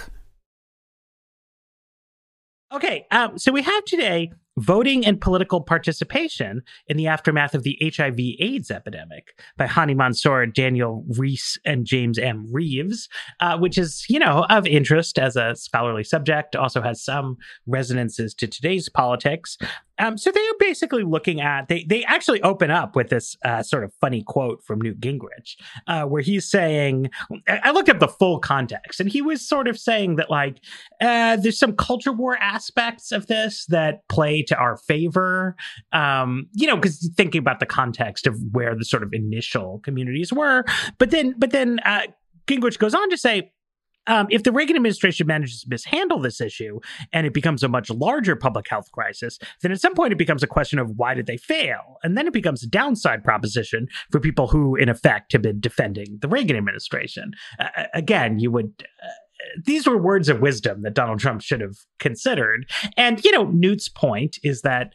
Okay, um, so we have today Voting and Political Participation in the Aftermath of the H I V AIDS Epidemic by Hani Mansour, Daniel Rees, and James M. Reeves, uh, which is, you know, of interest as a scholarly subject, also has some resonances to today's politics. Um, so they are basically looking at, they they actually open up with this uh, sort of funny quote from Newt Gingrich, uh, where he's saying, I looked up the full context, and he was sort of saying that, like, uh, there's some culture war aspects of this that play to our favor, um, you know, because thinking about the context of where the sort of initial communities were. But then, but then uh, Gingrich goes on to say, Um, if the Reagan administration manages to mishandle this issue and it becomes a much larger public health crisis, then at some point it becomes a question of why did they fail? And then it becomes a downside proposition for people who, in effect, have been defending the Reagan administration. Uh, again, you would... Uh, these were words of wisdom that Donald Trump should have considered. And, you know, Newt's point is that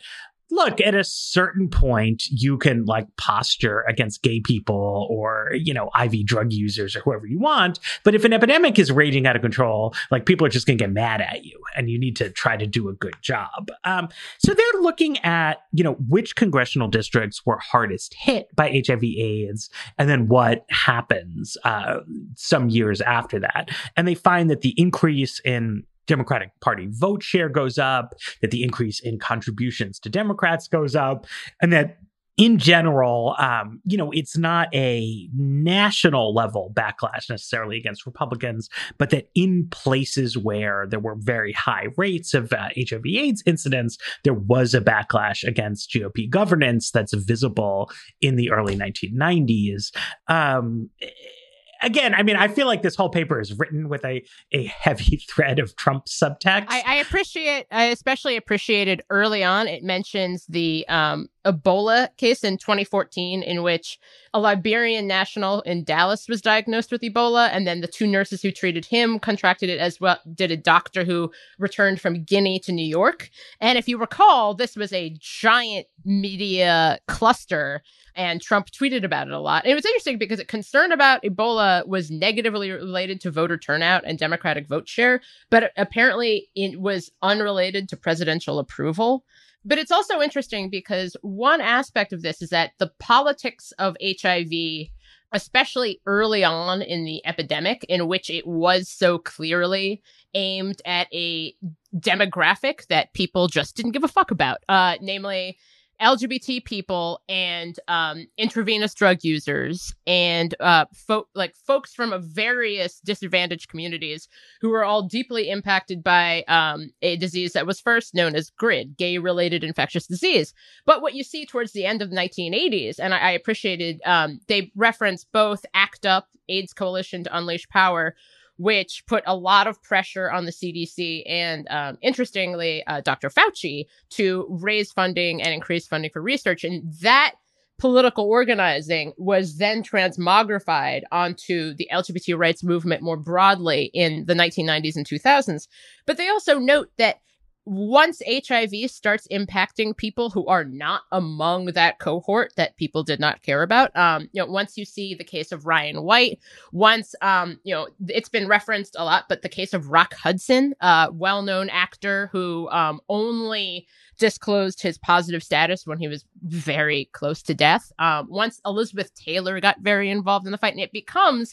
look, at a certain point, you can like posture against gay people or, you know, I V drug users or whoever you want. But if an epidemic is raging out of control, like people are just going to get mad at you and you need to try to do a good job. Um, so they're looking at, you know, which congressional districts were hardest hit by H I V AIDS and then what happens uh, some years after that. And they find that the increase in Democratic Party vote share goes up, that the increase in contributions to Democrats goes up, and that in general, um, you know, it's not a national level backlash necessarily against Republicans, but that in places where there were very high rates of uh, H I V AIDS incidents, there was a backlash against G O P governance that's visible in the early nineteen nineties. Um, Again, I mean, I feel like this whole paper is written with a, a heavy thread of Trump subtext.
I, I appreciate, I especially appreciated early on, it mentions the um, Ebola case in twenty fourteen, in which a Liberian national in Dallas was diagnosed with Ebola, and then the two nurses who treated him contracted it as well, did a doctor who returned from Guinea to New York. And if you recall, this was a giant media cluster, and Trump tweeted about it a lot. And it was interesting because concern about Ebola was negatively related to voter turnout and Democratic vote share, but apparently it was unrelated to presidential approval. But it's also interesting because one aspect of this is that the politics of H I V, especially early on in the epidemic, in which it was so clearly aimed at a demographic that people just didn't give a fuck about, uh, namely L G B T people and um, intravenous drug users and uh, fo- like folks from a various disadvantaged communities who were all deeply impacted by um, a disease that was first known as G R I D, gay-related infectious disease. But what you see towards the end of the nineteen eighties, and I, I appreciated, um, they reference both ACT UP, AIDS Coalition to Unleash Power, which put a lot of pressure on the C D C and, um, interestingly, uh, Doctor Fauci to raise funding and increase funding for research. And that political organizing was then transmogrified onto the L G B T rights movement more broadly in the nineteen nineties and two thousands. But they also note that once H I V starts impacting people who are not among that cohort that people did not care about, um, you know, once you see the case of Ryan White, once, um, you know, it's been referenced a lot, but the case of Rock Hudson, uh, well-known actor who um, only disclosed his positive status when he was very close to death. Um, once Elizabeth Taylor got very involved in the fight, and it becomes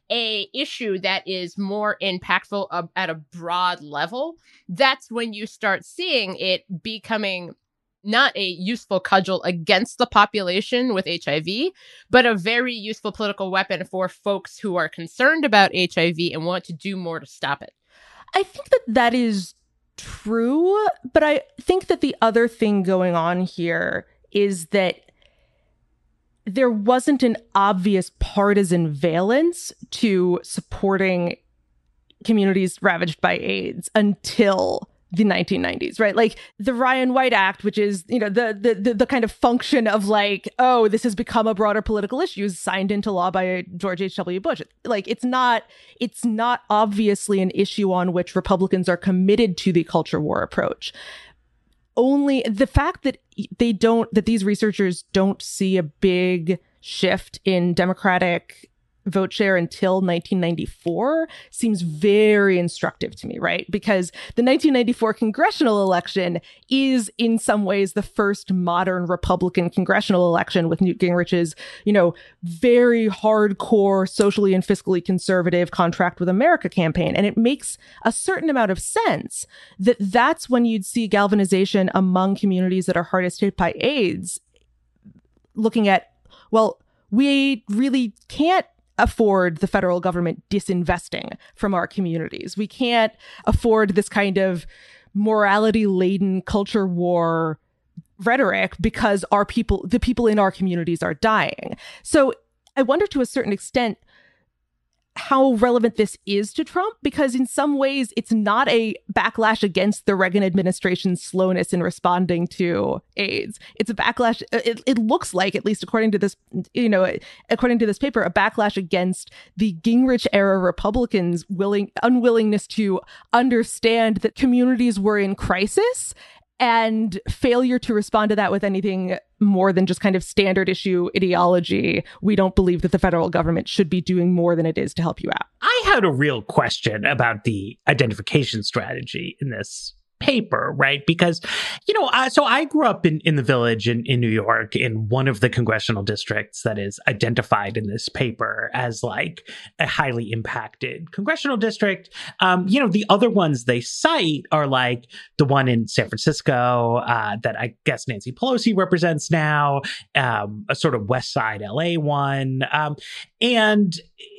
a issue that is more impactful uh, at a broad level, that's when you start seeing it becoming not a useful cudgel against the population with H I V, but a very useful political weapon for folks who are concerned about H I V and want to do more to stop it.
I think that that is true, but I think that the other thing going on here is that there wasn't an obvious partisan valence to supporting communities ravaged by AIDS until the nineteen nineties, right? Like the Ryan White Act, which is, you know, the, the the the kind of function of like, oh, this has become a broader political issue, is signed into law by George H W Bush. Like it's not it's not obviously an issue on which Republicans are committed to the culture war approach. Only the fact that they don't, that these researchers don't see a big shift in Democratic vote share until nineteen ninety-four seems very instructive to me, right? Because the nineteen ninety-four congressional election is in some ways the first modern Republican congressional election, with Newt Gingrich's, you know, very hardcore, socially and fiscally conservative Contract with America campaign. And it makes a certain amount of sense that that's when you'd see galvanization among communities that are hardest hit by AIDS, looking at, well, we really can't afford the federal government disinvesting from our communities. We can't afford this kind of morality-laden culture war rhetoric because our people, the people in our communities are dying. So I wonder to a certain extent how relevant this is to Trump, because in some ways it's not a backlash against the Reagan administration's slowness in responding to AIDS. It's a backlash. It, it looks like, at least according to this, you know, according to this paper, a backlash against the Gingrich era Republicans' willing unwillingness to understand that communities were in crisis and failure to respond to that with anything more than just kind of standard issue ideology. We don't believe that the federal government should be doing more than it is to help you out.
I had a real question about the identification strategy in this paper, right? Because, you know, uh, so I grew up in, in the Village in, in New York, in one of the congressional districts that is identified in this paper as like a highly impacted congressional district. Um, you know, the other ones they cite are like the one in San Francisco uh, that I guess Nancy Pelosi represents now, um, a sort of West Side L A one. Um, and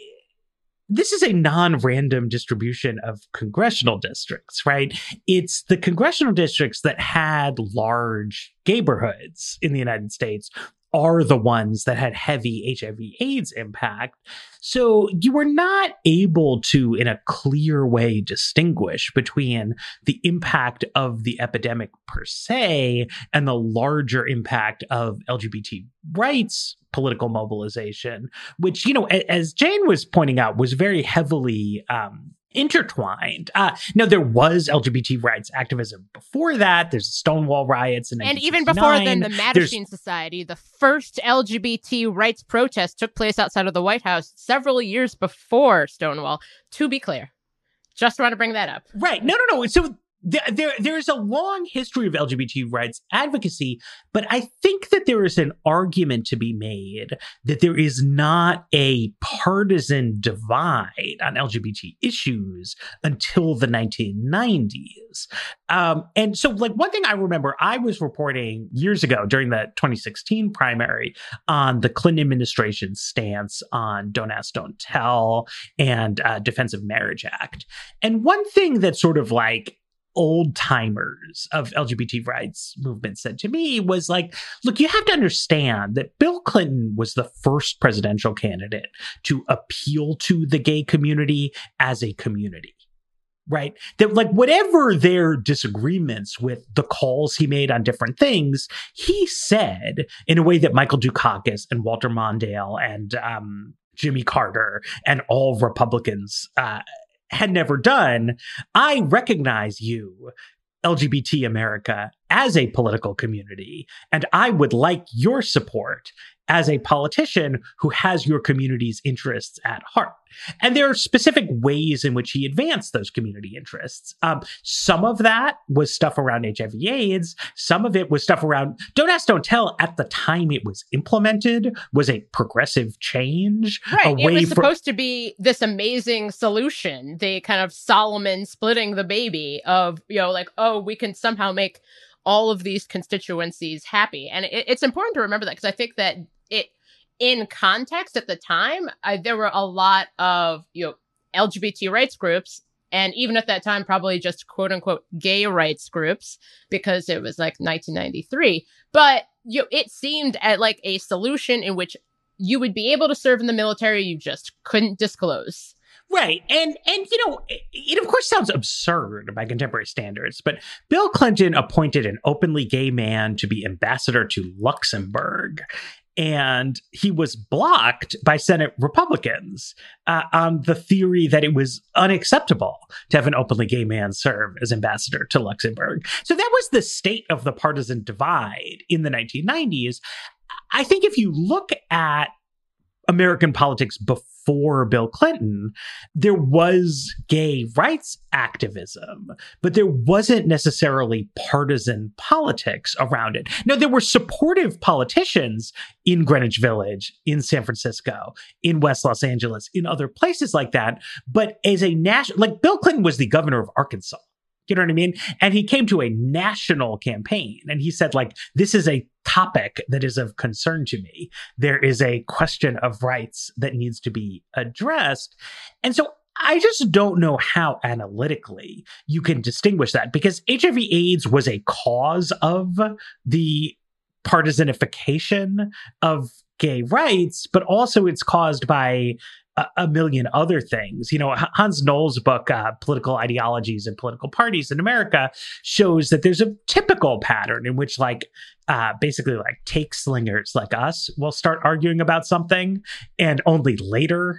this is a non-random distribution of congressional districts, right? It's the congressional districts that had large neighborhoods in the United States are the ones that had heavy H I V AIDS impact. So you were not able to, in a clear way, distinguish between the impact of the epidemic per se and the larger impact of L G B T rights political mobilization, which, you know, as Jane was pointing out, was very heavily um, intertwined. Uh, now, there was L G B T rights activism before that. There's Stonewall riots. In
and even before then, the Mattachine Society, the first L G B T rights protest took place outside of the White House several years before Stonewall, to be clear. Just want to bring that up.
Right. No, no, no. So There, there, there is a long history of L G B T rights advocacy, but I think that there is an argument to be made that there is not a partisan divide on L G B T issues until the nineteen nineties. Um, and so, like, one thing I remember, I was reporting years ago during the twenty sixteen primary on the Clinton administration's stance on Don't Ask, Don't Tell and uh, Defense of Marriage Act. And one thing that sort of like old timers of L G B T rights movement said to me was like, look, you have to understand that Bill Clinton was the first presidential candidate to appeal to the gay community as a community, right? That like whatever their disagreements with the calls he made on different things, he said in a way that Michael Dukakis and Walter Mondale and um, Jimmy Carter and all Republicans uh, had never done. I recognize you, L G B T America, as a political community, and I would like your support as a politician who has your community's interests at heart. And there are specific ways in which he advanced those community interests. Um, some of that was stuff around H I V AIDS. Some of it was stuff around Don't Ask, Don't Tell. At the time it was implemented, was a progressive change.
Right. It was for- supposed to be this amazing solution, the kind of Solomon splitting the baby of, you know, like, oh, we can somehow make all of these constituencies happy. And it, it's important to remember that, because I think that it, in context at the time, I, there were a lot of, you know, L G B T rights groups, and even at that time, probably just quote unquote gay rights groups, because it was like nineteen ninety-three. But you know, it seemed at like a solution in which you would be able to serve in the military, you just couldn't disclose.
Right. And, and you know, it, it of course sounds absurd by contemporary standards, but Bill Clinton appointed an openly gay man to be ambassador to Luxembourg. And he was blocked by Senate Republicans uh, on the theory that it was unacceptable to have an openly gay man serve as ambassador to Luxembourg. So that was the state of the partisan divide in the nineteen nineties. I think if you look at American politics before Bill Clinton, there was gay rights activism, but there wasn't necessarily partisan politics around it. Now, there were supportive politicians in Greenwich Village, in San Francisco, in West Los Angeles, in other places like that. But as a national, like Bill Clinton was the governor of Arkansas. You know what I mean? And he came to a national campaign and he said, like, this is a topic that is of concern to me. There is a question of rights that needs to be addressed. And so I just don't know how analytically you can distinguish that, because H I V AIDS was a cause of the partisanification of gay rights, but also it's caused by a million other things. You know, Hans Knoll's book, uh, Political Ideologies and Political Parties in America, shows that there's a typical pattern in which, like, uh, basically, like, take slingers like us will start arguing about something, and only later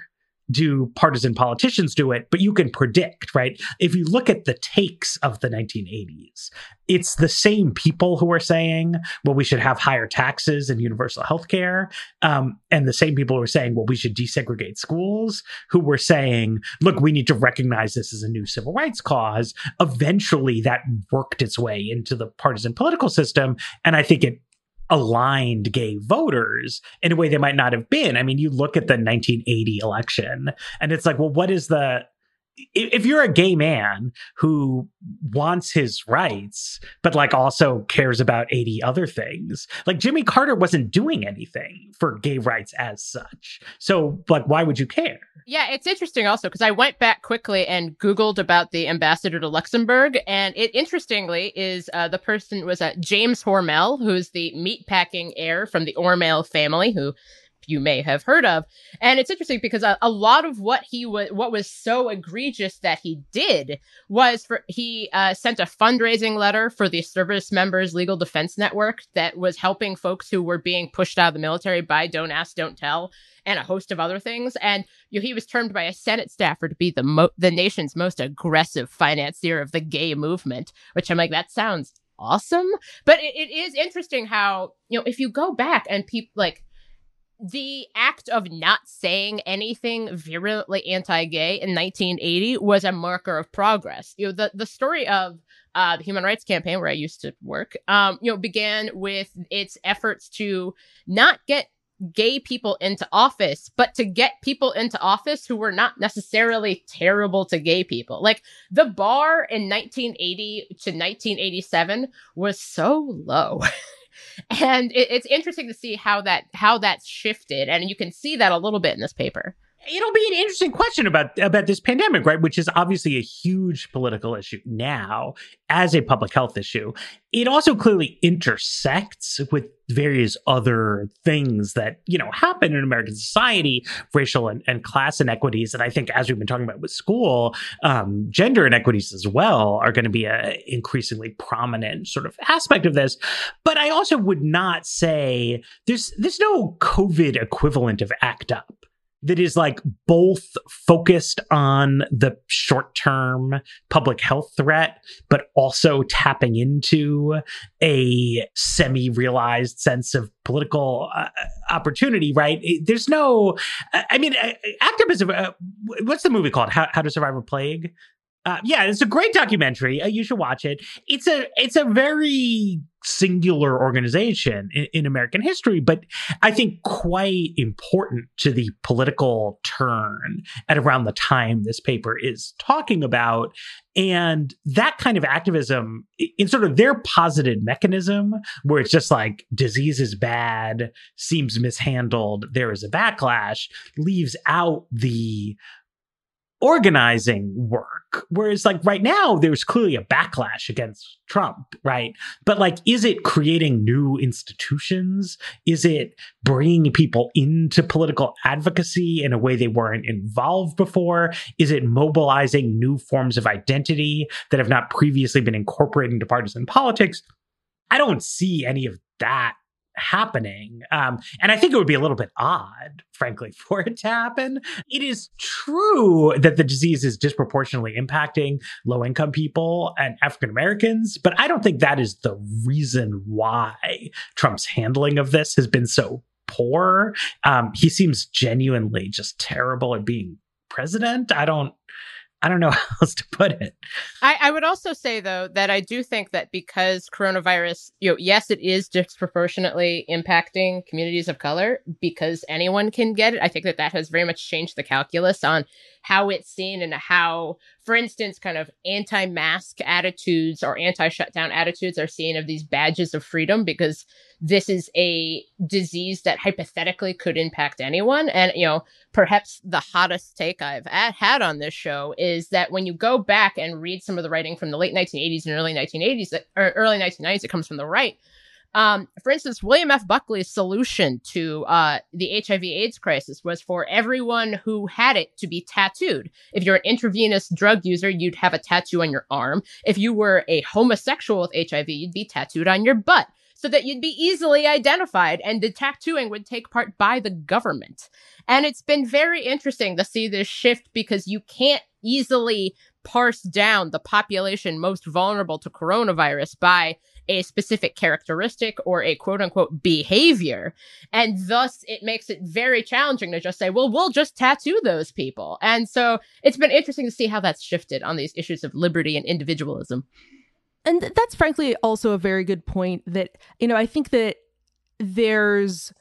do partisan politicians do it, but you can predict, right? If you look at the takes of the nineteen eighties, it's the same people who are saying, well, we should have higher taxes and universal health care. Um, and the same people who are saying, well, we should desegregate schools, who were saying, look, we need to recognize this as a new civil rights cause. Eventually, that worked its way into the partisan political system. And I think it aligned gay voters in a way they might not have been. I mean, you look at the nineteen eighty election and it's like, well, what is the, if you're a gay man who wants his rights, but like also cares about eighty other things, like Jimmy Carter wasn't doing anything for gay rights as such. So like, why would you care?
Yeah, it's interesting also because I went back quickly and Googled about the ambassador to Luxembourg. And it interestingly is uh, the person was uh, James Hormel, who's the meatpacking heir from the Hormel family, who you may have heard of. And it's interesting because a, a lot of what he was, what was so egregious that he did was for, he uh, sent a fundraising letter for the Service Members Legal Defense Network that was helping folks who were being pushed out of the military by Don't Ask, Don't Tell, and a host of other things. And you know, he was termed by a Senate staffer to be the mo- the nation's most aggressive financier of the gay movement, which I'm like, that sounds awesome. But it, it is interesting how, you know, if you go back and people like, the act of not saying anything virulently anti-gay in nineteen eighty was a marker of progress. You know, the, the story of uh, the Human Rights Campaign, where I used to work, um, you know, began with its efforts to not get gay people into office, but to get people into office who were not necessarily terrible to gay people. Like the bar in nineteen eighty to nineteen eighty-seven was so low. And it, it's interesting to see how that how that's shifted. And you can see that a little bit in this paper.
It'll be an interesting question about, about this pandemic, right? Which is obviously a huge political issue now as a public health issue. It also clearly intersects with various other things that, you know, happen in American society, racial and, and class inequities. And I think as we've been talking about with school, um, gender inequities as well are going to be an increasingly prominent sort of aspect of this. But I also would not say there's there's no COVID equivalent of ACT UP that is like both focused on the short-term public health threat, but also tapping into a semi-realized sense of political uh, opportunity, right? There's no, I mean, ACT UP is, a, uh, what's the movie called? How, How to Survive a Plague? Uh, yeah, it's a great documentary. Uh, you should watch it. It's a it's a very singular organization in, in American history, but I think quite important to the political turn at around the time this paper is talking about. And that kind of activism, in sort of their posited mechanism, where it's just like disease is bad, seems mishandled, there is a backlash, leaves out the organizing work. Whereas like right now, there's clearly a backlash against Trump, right? But like, is it creating new institutions? Is it bringing people into political advocacy in a way they weren't involved before? Is it mobilizing new forms of identity that have not previously been incorporated into partisan politics? I don't see any of that happening. Um, and I think it would be a little bit odd, frankly, for it to happen. It is true that the disease is disproportionately impacting low-income people and African Americans, but I don't think that is the reason why Trump's handling of this has been so poor. Um, he seems genuinely just terrible at being president. I don't I don't know how else to put it.
I, I would also say, though, that I do think that because coronavirus, you know, yes, it is disproportionately impacting communities of color because anyone can get it. I think that that has very much changed the calculus on how it's seen and how, for instance, kind of anti-mask attitudes or anti-shutdown attitudes are seen of these badges of freedom because this is a disease that hypothetically could impact anyone. And, you know, perhaps the hottest take I've at, had on this show is that when you go back and read some of the writing from the late nineteen eighties and early nineteen eighties, or early nineteen nineties, it comes from the right. Um, for instance, William F. Buckley's solution to uh, the H I V AIDS crisis was for everyone who had it to be tattooed. If you're an intravenous drug user, you'd have a tattoo on your arm. If you were a homosexual with H I V, you'd be tattooed on your butt. so that you'd be easily identified and the tattooing would take part by the government. And it's been very interesting to see this shift because you can't easily parse down the population most vulnerable to coronavirus by a specific characteristic or a quote unquote behavior. And thus it makes it very challenging to just say, well, we'll just tattoo those people. And so it's been interesting to see how that's shifted on these issues of liberty and individualism.
And that's frankly also a very good point that, you know, I think that there's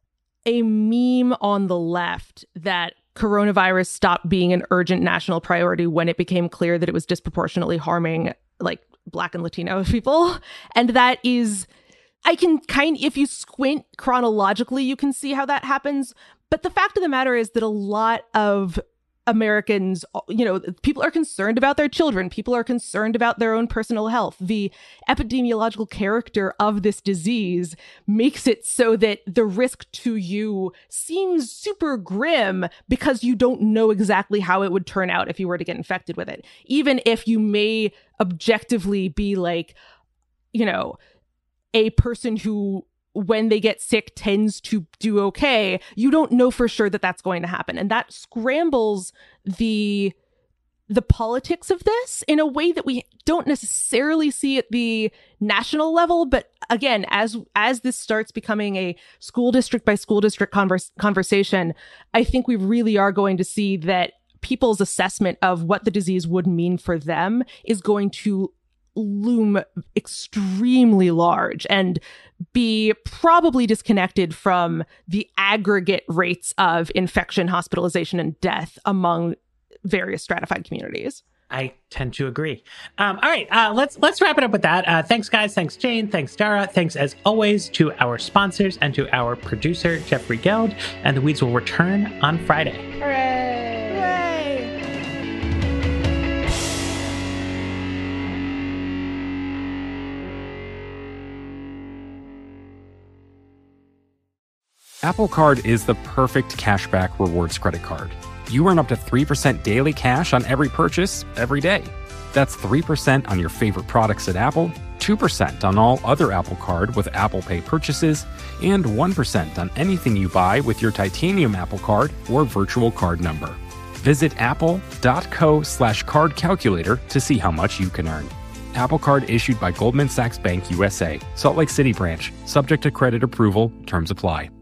a meme on the left that coronavirus stopped being an urgent national priority when it became clear that it was disproportionately harming like Black and Latino people. And that is, I can kind if you squint chronologically, you can see how that happens. But the fact of the matter is that a lot of Americans, you know, people are concerned about their children. People are concerned about their own personal health. The epidemiological character of this disease makes it so that the risk to you seems super grim because you don't know exactly how it would turn out if you were to get infected with it. Even if you may objectively be like, you know, a person who when they get sick tends to do okay, you don't know for sure that that's going to happen. And that scrambles the the politics of this in a way that we don't necessarily see at the national level. But again, as as this starts becoming a school district by school district converse, conversation, I think we really are going to see that people's assessment of what the disease would mean for them is going to loom extremely large and be probably disconnected from the aggregate rates of infection, hospitalization, and death among various stratified communities.
I tend to agree. Um, all right, uh, let's let's wrap it up with that. Uh, thanks, guys. Thanks, Jane. Thanks, Dara. Thanks, as always, to our sponsors and to our producer, Jeffrey Geld. And The Weeds will return on Friday.
Hooray!
Apple Card is the perfect cashback rewards credit card. You earn up to three percent daily cash on every purchase every day. That's three percent on your favorite products at Apple, two percent on all other Apple Card with Apple Pay purchases, and one percent on anything you buy with your titanium Apple Card or virtual card number. Visit apple.co slash card calculator to see how much you can earn. Apple Card issued by Goldman Sachs Bank U S A, Salt Lake City branch, subject to credit approval, terms apply.